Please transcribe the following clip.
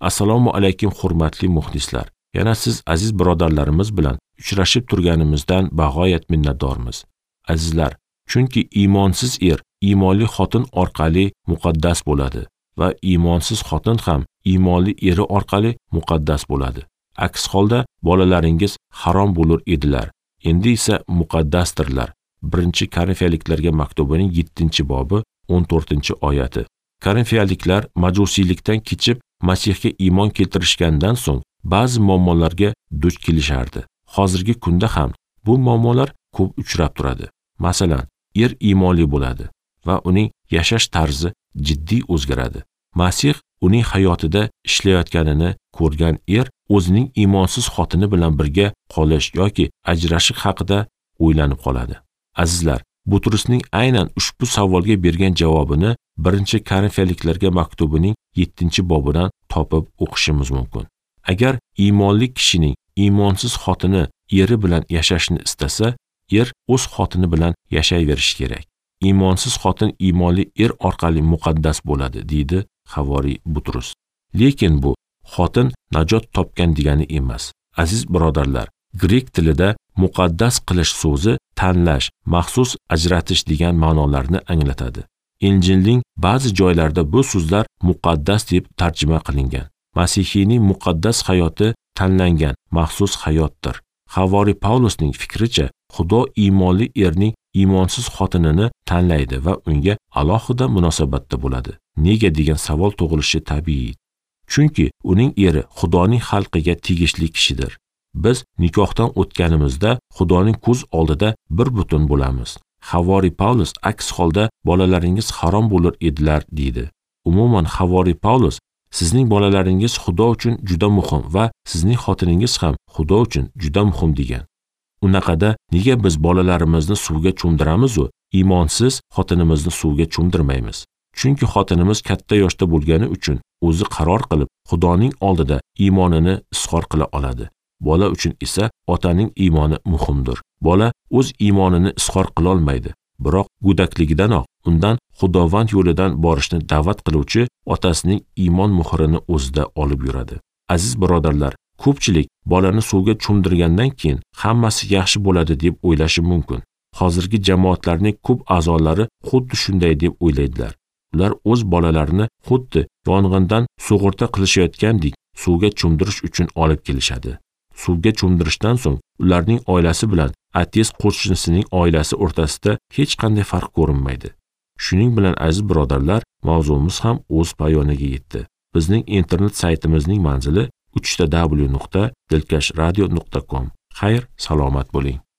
Assalomu alaykum hurmatli muxlislar. Yana siz aziz birodarlarimiz bilan uchrashib turganimizdan bag'oyat minnatdormiz. Azizlar, chunki iymonsiz iymonli xotin orqali muqaddas bo'ladi va iymonsiz xotin ham iymonli eri orqali muqaddas bo'ladi. Aks holda bolalaringiz harom bo'lur edilar. Endi esa muqaddasdirlar. 1-Korinfiyaliklarga maktubining 7-bobi 14-oyati. Korinfiyaliklar majusiylikdan kechib Masihga iymon keltirishgandan so'ng ba'zi muammolarga duch kelishardi. Hozirgi kunda ham bu muammolar ko'p uchrab turadi. Masalan, iymonli bo'ladi va uning yashash tarzi jiddiy o'zgaradi. Masih uning hayotida ishlayotganini ko'rgan o'zining iymonsiz xotini bilan birga qolish yoki ajrashish haqida o'ylanib qoladi. Azizlar, Butrusning aynan ushbu savolga bergan javobini 1-Korinfiyaliklarga maktubining 7-bobidan topib o'qishimiz mumkin. Agar iymonli kishining iymonsiz xotini eri bilan yashashni istasa, o'z xotini bilan yashayverishi kerak. Iymonsiz xotin iymonli orqali muqaddas bo'ladi, deydi Havoriy Butrus. Lekin bu xotin najot topgan degani emas. Aziz birodarlar, grek tilida muqaddas qilish so'zi tanlash, maxsus ajratish degan ma'nolarni anglatadi. Injilning ba'zi joylarida bu so'zlar muqaddas deb tarjima qilingan. Masihiyning muqaddas hayoti tanlangan maxsus hayotdir. Havoriy Pavlusning fikricha, Xudo iymonli erning iymonsiz xotinini tanlaydi va unga alohida munosabatda bo'ladi. Nega degan savol tug'ilishi tabiiy. Chunki uning eri Xudoning xalqiga tegishli kishidir. Biz nikohdan o'tganimizda Xudoning ko'z oldida bir butun bo'lamiz. Havoriy Pavlus aks holda bolalaringiz harom bo'lur edilar deydi. Umuman Havoriy Pavlus sizning bolalaringiz Xudo uchun juda muhim va sizning xotiningiz ham Xudo uchun juda muhim degan. Unaqada nega biz bolalarimizni suvga cho'mdiramiz u iymonsiz xotinimizni suvga cho'mdirmaymiz? Chunki xotinimiz katta yoshda bo'lgani uchun o'zi qaror qilib Xudoning oldida iymonini izhor qila oladi. Bola uchun esa otaning iymoni muhimdir. Bola o'z iymonini izhor qila olmaydi, biroq go'dakligidanoq undan xudovand yo'lidan borishni da'vat qiluvchi otasining iymon muhrini o'zida olib yuradi. Aziz birodarlar, ko'pchilik bolani suvga cho'mdirgandan keyin hammasi yaxshi bo'ladi deb o'ylashi mumkin. Hozirgi jamoatlarning ko'p a'zolari xuddi shunday deb o'ylaydilar. Ular o'z bolalarini xuddi yong'indan sug'urta qilishayotgandek suvga cho'mdirish uchun olib kelishadi. Suvga cho'mdirishdan so'ng ularning oilasi bilan ateist qo'shnisining oilasi o'rtasida hech qanday farq ko'rinmaydi. Shuning bilan aziz birodarlar, mavzuimiz ham o'z poyoniga yetdi. Bizning internet saytimizning manzili www.dilkashradio.com. Xayr, salomat bo'ling.